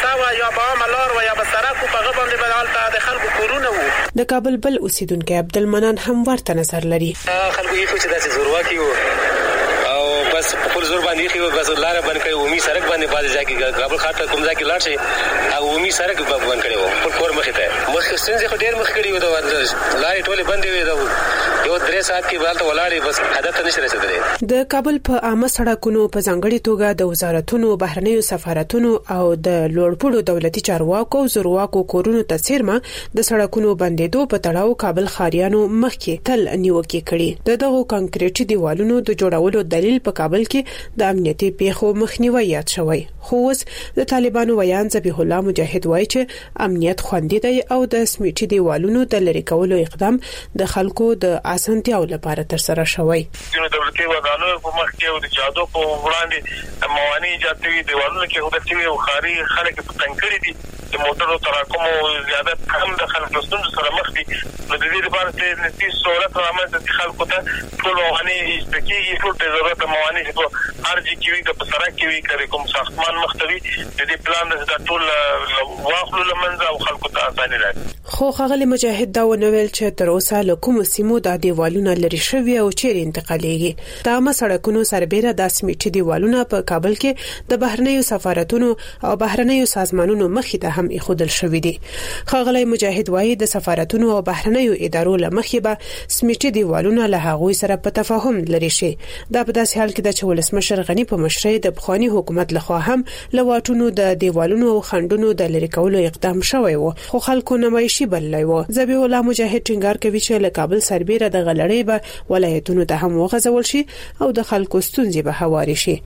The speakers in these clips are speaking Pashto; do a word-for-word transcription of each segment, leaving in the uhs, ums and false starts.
صحرا و یا په عامه لار و یا په سړک په هغه باندې به هلته د خلکو کورونه وو. د کابل بل اوسیدونکو عبدالمنان هم ورته نظر لري. خلکو یې چې داسې زورواکي وو او بس په خپل زور باندې خو بس لار باندې کوي عمومي سړک باندې باندې ځکه کابل خاطر کوم ځکه لاړ شي او عمومي سړک باندې کړي وو په کور مخې ته مخ ستنځ خو ډیر مخ کړي وو دا لارې ټوله بندې وې دا یو درې ساعت کې بالته ولاړې بس هدف نشي رسیدلې. د کابل په عامه سړکونو په ځانګړي توګه د وزارتونو بهرنیو سفارتونو او د لوړپوړو دولتي چارواکو زورواکو کورونو ته سیرمه د سړکونو بندېدو په تړاو کابل خاریانو مخکې تل نیوکې کړي. دغه کانکریټي دیوالونو د جوړولو دلیل په کابل کې د امنیتي پیښو مخنیوي یاد شوی. خو اوس د طالبانو ویان ذبیح الله مجاهد وایي چې امنیت خوندي دی او د سمیټي دیوالونو د لری کولو اقدام د خلکو د اسانتیاو لپاره تر سره شوی. د دولتي ودانو په مخ کې او د جادو په وړاندې موانع ایجاد کوي. دیوالونه کې هدف شوی او خاري خلک په تنګړي دي د موټرو تراکم او زیادت کم د خلکو ستونزو سره مخ دي. نو د دې لپاره چې نتیجه سہولت رامنځته د خلکو ته ټول موانع ایجاد ټول د ضرورت موانع چې ارجی کوي د سړک کې وی کوي کوم ساختمان مختوي د دې پلان د ټول واخلو لمنځه او خلکو ته اسانه راځي. خو خغلی مجاهد دا ونویل چې تر اوسه له کوم سیمو د دیوالونو لري شوی او چیرې انتقالېږي. دا مسړکونو سربېره د سمیټي دیوالونو په کابل کې د بهرنیو سفارتونو او بهرنیو سازمانونو مخې ته هم ایښودل شوی دي. خغلی مجاهد وایي د سفارتونو او بهرنیو ادارو له مخې به سمیټي دیوالونو له هغوی سره په تفاهم لري شي. دا په داسې حال کې د ولسمشر غنی په مشرۍ د بخوانی حکومت لخوا هم لواټونو د دیوالونو او خندونو د لری کولو اقدام شوی و خو خلکو نمایشي بللی و. ذبیح الله مجاهد ټینګار کوي چې له کابل سربېره د غلړې به ولایتونو ته هم وغځول شي او د خلکو ستونزې به هواري شي.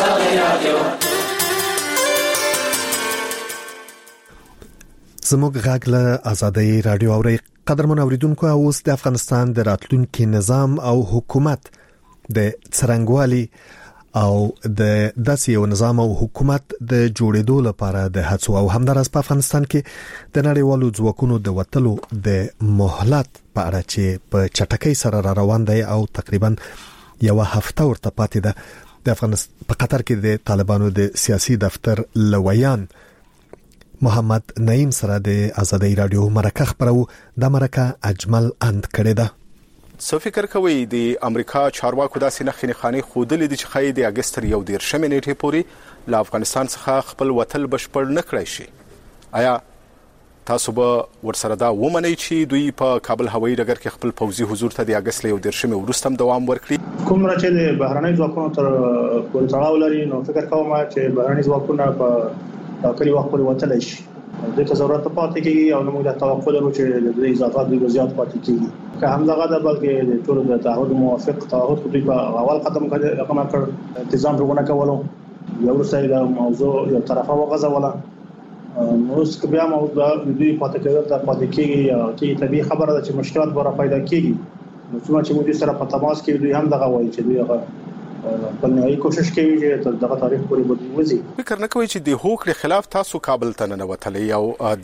زموږ غږ له آزادۍ رادیو اوري. قدرمن اوریدونکو، اوس د افغانستان د راتلونکي نظام او حکومت د څرنګوالي او د داسې یو نظام او حکومت د جوړېدو لپاره د هڅو او همدارس په افغانستان کې د نړیوالو ځواکونو د وټلو د مهلت په اړه چې په چټکۍ سره را روان دی او تقریبا یو هفته ورته پاتې ده. د افغانستان په قطر کې د طالبانو د سیاسي دفتر لویان محمد نعیم سره د آزادۍ رادیو مرکه خبرو. د مرکه اجمل اند کړی ده. څه فکر کوي د امریکا چارواکو داسې نخښې خاني خودلې دي چې خای د اگست یو دیر شمه نیټه پوري له افغانستان څخه خپل وتل بشپړ نه کړی شي؟ آیا تاسو به ورسره دا ومنئ چې دوی په کابل هوایي ډګر کې خپل پوځي حضور ته د اگست یو دیر شمه وروسته دوام ورکړي؟ کوم راځي د بهرنۍ ځواکونو تر پورې تړاو لري. نو فکر کوم چې بهرنۍ ځواکونه په کلی وخت پورې وتل شي. د ضرورت پاتې کیږي او موږ د توقع لرو چې د اضافات د زیات پاتې کیږي. که هم دغه د بلکې د ټول د تعهد موافق تعهد کوي په اول قدم کې رقم کړ تنظیم رغونه کولو یو څه د موضوع یو طرفه وغځوله. نو څه بیا موضوع د دې پاتې کېدل د پاتې کیږي چې طبيعي خبره ده چې مشکلات به را پیدا کیږي. نو چې موږ سره په تماس کې دوی هم دغه وایي چې دوی هغه په نهایي کوشش کوي چې تر دغه تاریخ پورې بدلون وځي. فکر نه کوي چې د هوکړې خلاف تاسو کابل ته نه وتلې او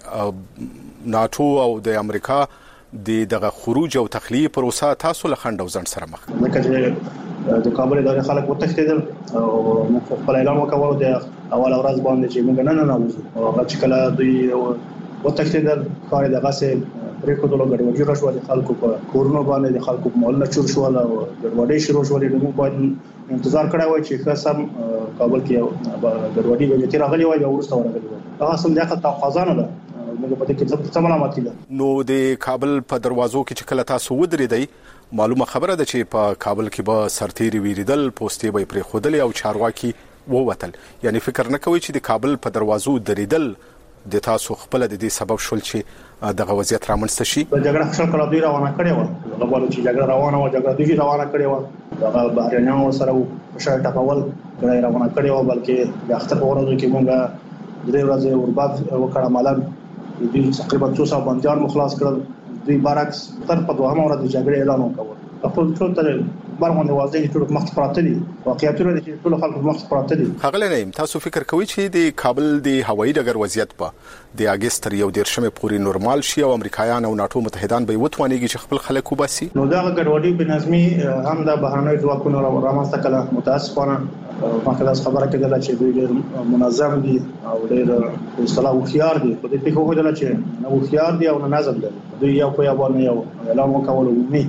د ناتو او د امریکا د دغه خروج او تخلیه پروسه تاسو له خنډ او ځند سره مخ ده؟ د کابل د خلک وتښتیدل او موږ خپل اعلان وکړو د اول ورځ باندې چې موږ نه نه نوځو او هغه چې کله دوی وتښتیدل کار دغه سه پریکو دلو ګډوډي راشو د خلکو په کورونو باندې د خلکو په مول چور شو او ګډوډي شروع شو. د موږ په انتظار کړی و چې خاصم کابل کې ګډوډي به چې راغلی وای او ورسته ورغلی وای. هغه سم ځکه تقاضا نه ده موږ په دې کې څه ملامت دي. نو د کابل په دروازو کې چې کله تاسو ودرېدئ معلومه خبره ده چې په کابل کې به سرتيري ویریدل پوسټي به پرې خودل او چارواکي ووتل. یعنی فکر نه کوي چې د کابل په دروازو درېدل د تاسو خپل د دې سبب شول چې دغه وضعیت رامنځته شي؟ د جګړه خپل کړه دوی روانه کړې و. هغه وایي چې جګړه روانه و جګړه دوی روانه کړې و. هغه بهرنیانو سره په شاته ټاول کړه روانه کړې و. بلکې د اختر په ورځو کې موږ درې ورځې ورباد وکړه مالن دوی تقریبا څو سو بنديان مخلاص کړل. دوی برعکس تر په دوه مورد جګړې اعلان وکړ. خپل ټول تر باندې واضح ټول مخ پراته دي واقعیتونه چې ټول خلک مخ پراته دي. خغل نه تاسو فکر کوئ چې د کابل د هوایي ډګر وضعیت په د اگست تر یو دیرشمه پورې نورمال شي او امریکایان او ناتو متحدان به وتوانيږي چې خپل خلک وباسي؟ نو دا ګډوډي په نظمي هم د بهرنۍ ځواکونو رامنځته کړه. متاسفانه ماته خبره کېدله چې دوی ډېر منظم دي او ډېر اصطلاح وخيار دي. په دې پیښو کې دله چې نو وخيار دي او نظم دي. دوی یو په یو باندې یو اعلان وکول ومي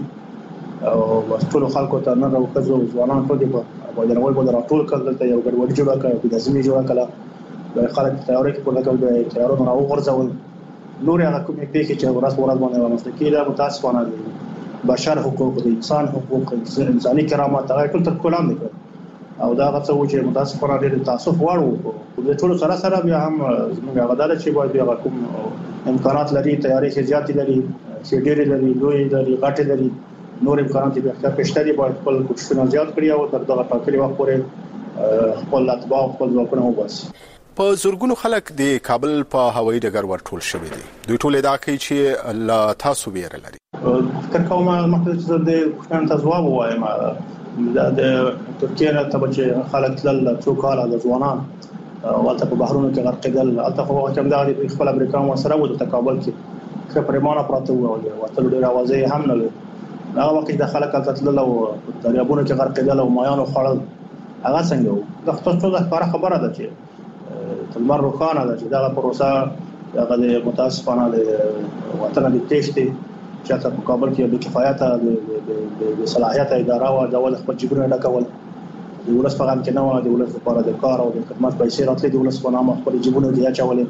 او ټول خلکو ته نه راوځو ځوانان په دې په وایي نو په راټول کړل ته یو ګډوډي جوړه کړه په لازمي جوړه کړه د خلک تیاری کې په لګول د تیارونو راو غرزول نور هغه کومې پیښې چې ورځ ورځ باندې ورسته کېده. متاسفانه دي بشر حقوق د انسان حقوق انساني کرامت هغه ټول تر کولام دي او دا غوښتل چې متاسفانه ډېر تاسف واړو د ټول سره سره بیا هم زموږ غدار چې باید بیا کوم امکانات لري تیاری کې زیات لري چې ډېر لري دوی لري غټ لري نور امکانات به اختیار پېشته دي باید خپل کوښښونه زیات کړي او تر دغه ټاکلي وخت پورې خپل اتباع خپل ځواکونه وباسي. په زورګونو خلک د کابل په هوایي ډګر ورټول شوی دي. دوی ټول ادعا کوي چې لا تاسو ویره لري. فکر کوم مخکې د پښتون ته ځواب وایم دا د ترکیه ته چې خلک تل څو کاله د ځوانان والته په بحرونو کې غرقېدل الته خو کوم دا د خپل امریکا مو سره و د تکابل کې خو پرمانه پراته و او تل ډېر اوازې هم نه لري. هغه وخت د خلک تل او دریابونو کې غرقېدل او مایانو خړل هغه څنګه و د خپل څه ښکاره خبره ده چې تلمر روخانه ده چې دا پروسه هغه د متاسفانه د وطن د تېشتي چې تاسو په کابل کې د کفایت د صلاحیت اداره او د ول خپل جبرونه ډکول د ولس په غم کې نه و د ولس لپاره د کار او د خدمات پیسې راتلې د ولس په نامه خپل جبرونه دی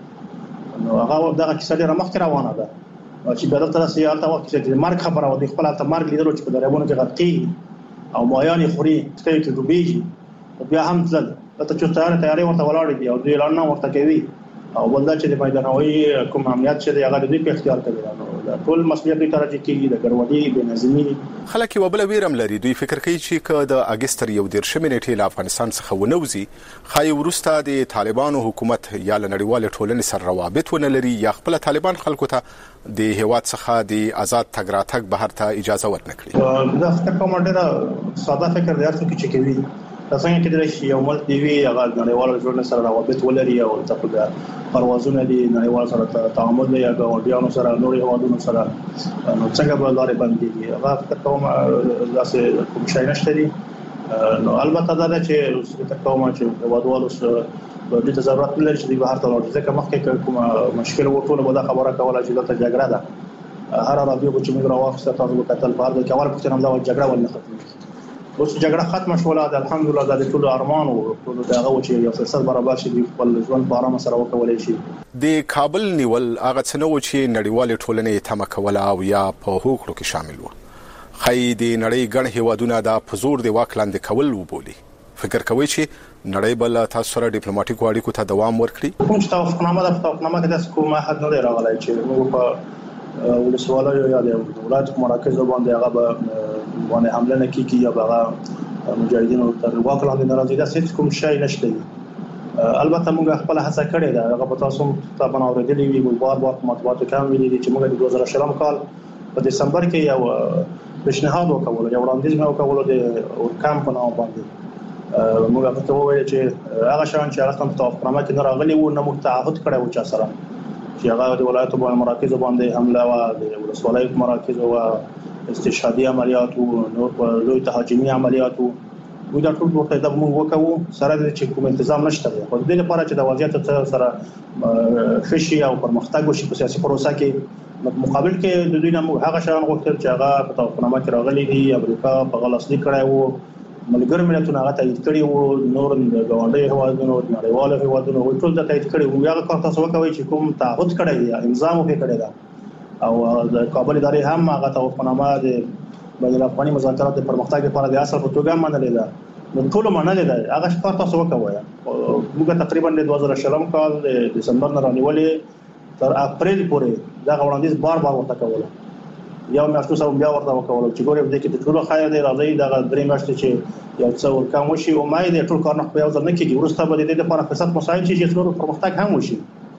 اچولې نو هغه دغه کیسه ډیره مخکې روانه ده چې په دغه تاسو یې البته وخت چې مرګ خبره و د خپل ته مرګ لیدلو چې په دریابونو کې غرقي او مایان خوري ستې ته ډوبېږي بیا هم ځل ته چې تیار تیارې ورته ولاړې دي او دوی اعلان نه ورته کوي او بل دا چې د میدانوي کوم امنیت چې د هغه د په اختیار کې دی نو ټول مسؤلیت به ترجیح کیږي د ګډوډي د نظمی خلک یو بل ویرم لري. دوی فکر کوي چې که د اگست تر یو دیرشمه نیټې له افغانستان څخه ونوځي خای ورسته د طالبانو حکومت یا نړیوال ټولنې سره روابط ونه لري یا خپل طالبان خلکو ته د هیواد څخه د آزاد تګ راتګ بهر ته اجازه ورنکړي. دا فکر کوم ډېر ساده فکر دی چې چې کوي تاسو کې د شي یو ملک دی وی هغه نړیوال ټولنې سره روابط ولري او تاسو پروازونه دي نړیوال سره تعامل یا ګاونډیانو سره نوري هوادونو سره نو څنګه به لارې باندې هغه فکر کوم داسې کوم شي نشته دي. نو البته دا چې فکر کوم چې هوادوالو سره د دې ضرورت لري چې بهر ته ورځي ځکه مخکې کوم مشکل وټول به دا خبره کوله چې دا جګړه ده هر راډیو چې موږ راوښته تاسو په کتل بار د کول په نوم دا جګړه ول نه ختمه اوس جګړه ختمه شوله الحمدلله د ټولو ارمان او ټولو دغه و چې یو فرصت برابر شي د خپل ژوند په آرام سره وکولای شي. د کابل نیول هغه څنو چې نړیوال ټولنې تمه کوله او یا په هوکړو کې شامل و خای د نړۍ ګڼ هیوادونه د پزور د واک لاندې کول وبولي. فکر کوي چې نړۍ بل تاسو سره ډیپلوماټیک اړیکو ته دوام ورکړي؟ کوم چې توافقنامه د توافقنامه کې تاسو کومه حد نه راغلی چې موږ په ولسوالۍ یا د ولایت مراکز باندې هغه باندې حمله نه کیږي یا هغه مجاهدینو تر واک لاندې ناراضي ده هیڅ کوم شی نشته. البته موږ خپل هڅه کړې ده هغه په تاسو ته باندې اورېدلې وی بار بار مطبوعاتو کې هم ویلي چې موږ د دوه زره شلم کال په دسمبر کې یو پیشنهاد وکړو یو وړاندیز مې وکړو د اورکام په نوم باندې موږ په توګه ویل چې هغه شان چې هغه په توافقنامه کې راغلي وو نه متعهد کړی و چې سره چې هغه د ولایتو باندې مراکز باندې حمله او د ولسوالۍ مراکز او استشهادي عملیات او نور په لوی تهاجمي عملیات وو دا ټول ورته د موږ وکړو سره د چې کوم تنظیم نشته خو د دې لپاره چې د وضعیت سره فشي او پرمختګ وشي په سیاسي پروسه کې مقابل کې د دوی نه هغه شان غوښتل چې هغه په توافقنامه کې راغلي دي امریکا په غلطي کړی وو ملګر ملتونه هغه تایید کړی وو نور د ګاونډي هوادونو نړیوال هوادونو ټول د تایید کړی وو هغه کار تاسو کوي چې کوم تعهد کړی دی انضام وکړی کړی دا او د کابل ادارې هم هغه توافقنامه د بین الافغاني مذاکرات د پرمختګ لپاره د اصل په توګه منلې ده نو ټول منلې ده هغه کار تاسو وکوي موږ تقریبا د دوه زره شلم کال د دسمبر نه رانیولې تر اپریل پورې دا وړاندیز بار بار ورته کوله یو میاشتو سره بیا ورته وکول چې ګورې د کې ټول خیر دی راځي دا درې میاشتې چې یو څو ورکام وشي او مای دې ټول کار نه په یو ځل نه کیږي ورسته به د دې لپاره فرصت مساعد شي چې ټول پرمختګ هم وشي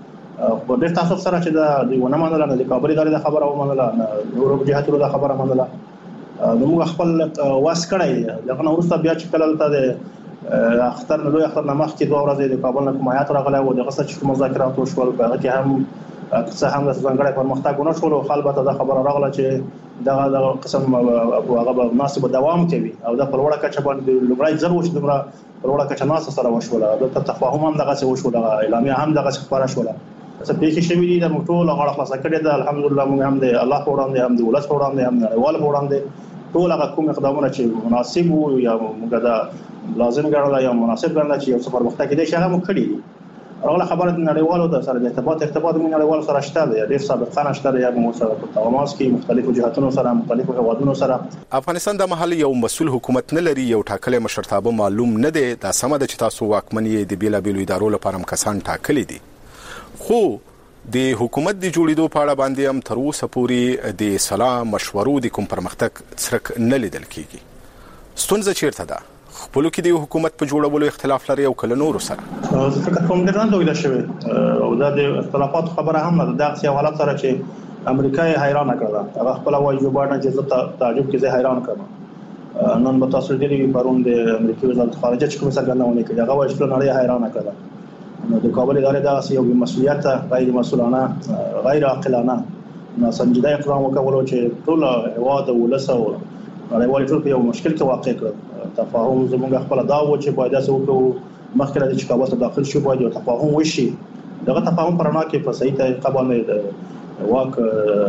په ډېر تاسو سره چې دا د ونه منل نه د کابل ادارې د خبره ومنله نور جهاتونو د خبره منله موږ خپل واس کړی دغه ورسته بیا چې کله ته اختر نو اختر نامخ کې دوه ورځې د کابل نه کومایات راغله او دغه څه چې مذاکرات وشول هغه کې هم څه هم د څنګه پرمختګ ونه شول او خلک ته خبره راغله چې دغه د قسم هغه مناسب دوام کوي او د پروړه کچ باندې لومړی ځل وشو دغه پروړه کچ ناس سره وشول د تفاهم هم دغه څه وشول اعلامیه هم دغه څه خبره شول څه پیښې شوې دي د ټول غړ خلاص کړي ده الحمدلله موږ هم د الله په وړاندې هم د ولس په وړاندې هم د نړیوال په وړاندې ټول هغه کوم اقدامونه چې مناسب وو یا موږ دا لازم ګڼل یا مناسب ګڼل چې یو څه پرمختګ کېدای شي هغه کړی راغله خبره د نړیوالو د سره د ارتباط ارتباط موږ نړیوال سره شته دی ډېر سابقه نشته یا موږ سره په تماس کې مختلفو جهاتونو سره مختلفو هوادونو سره افغانستان د محلي یو مسول حکومت نه لري یو ټاکلې مشرتابه معلوم نه دی دا سم د چې تاسو واکمنۍ د بیلا بیلو ادارو لپاره کسان ټاکلي دي خو د حکومت د جوړېدو په اړه باندې هم تر اوسه پورې د سلام مشورو د کوم پرمختګ څرک نه لیدل کیږي ستونزه چیرته ده خپل کې د حکومت په جوړولو اختلاف لري او کله نور سره فکر کوم ډېر نه دوی شوی او دا د اختلافات خبره هم نه ده د حالت سره چې امریکا یې حیران کړه هغه خپل وایي جو بایدن چې تعجب کې زه حیران کړم نن به تاسو دې پرون د امریکای وزارت خارجه چې کوم څرګندونه کوي هغه وایي چې نړۍ حیران کړه نو د کابل ادارې دا یو مسؤلیت غیر مسؤلانه غیر عاقلانه ناسنجیده اقدام وکولو چې ټول هواد ولس او نړیوال ټول په یو مشکل کې واقع کړ تفاهم زموږ خپل دا و چې باید تاسو وکړو مخکې د کابل ته داخل شو باید تفاهم وشي دغه تفاهم پرنا کې په صحیح طریقه باندې د واک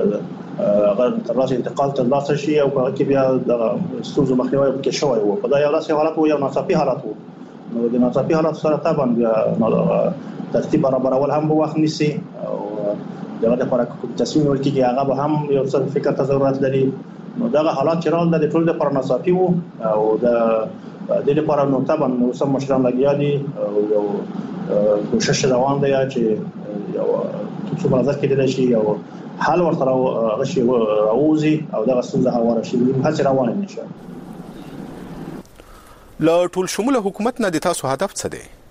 هغه تر راسه انتقال تر راسه شي او کې بیا د ستونزو مخنیوي کې شوی و په دا یو داسې حالت و یو ناڅاپي حالت و نو د ناڅاپي حالت سره طبعا بیا ترتیب برابرول هم وخت نیسي او دغه لپاره تصمیم ورکړي هغه به هم یو څه فکر ته ضرورت لري نو دغه حالات چې راغله د ټول د پر ناصافي وو او د د لپاره نو طبعا نو سم مشران لګیا دي او یو کوشش روان دی چې یو څه مرزه کېدل شي او حل ورته غشي راوځي او دغه څنګه هواره شي هڅه روانه نشي لا ټول شموله حکومت نه د تاسو هدف څه دی